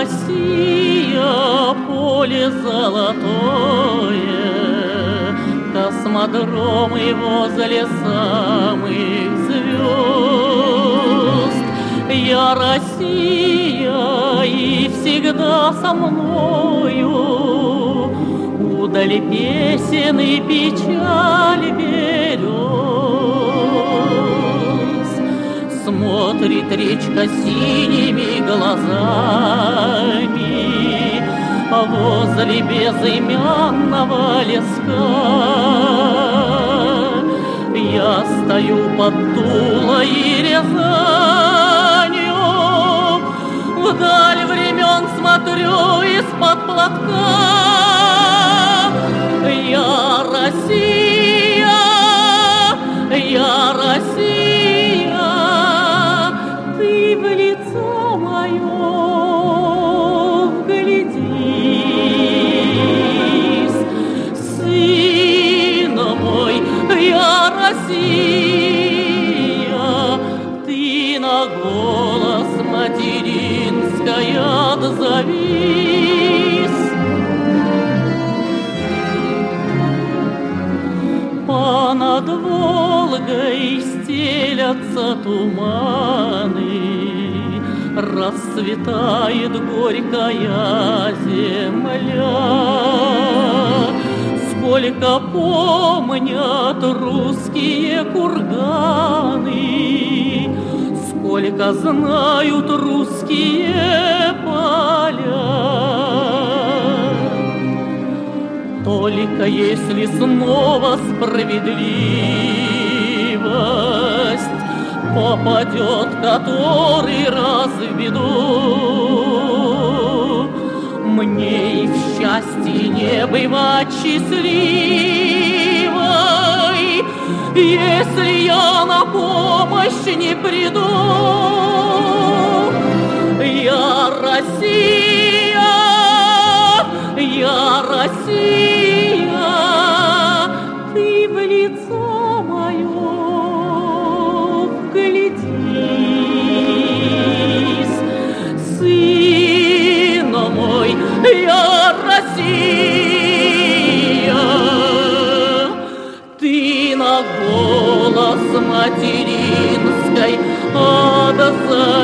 Россия, поле золотое, космодромы возле самых звезд. Я Россия, и всегда со мною удаль песен и печаль берез. Смотрит речка синими глазами возле безымянного леска. Я стою под Тулой и Рязанью, вдаль времен смотрю из-под платка. Я Россия, я Россия, ты в лицо мое вглядись, сын мой, я Россия, ты на голос материнской отзовись. Над Волгой стелятся туманы, расцветает горькая земля. Сколько помнят русские курганы, сколько знают русские поля. Только если снова справедливость попадет который раз в беду, мне и в счастье не бывать счастливой, если я на помощь не приду. Я Россия, я Россия, ты в лицо мое вглядись, сын мой, я Россия, ты на голос материнской отзовись.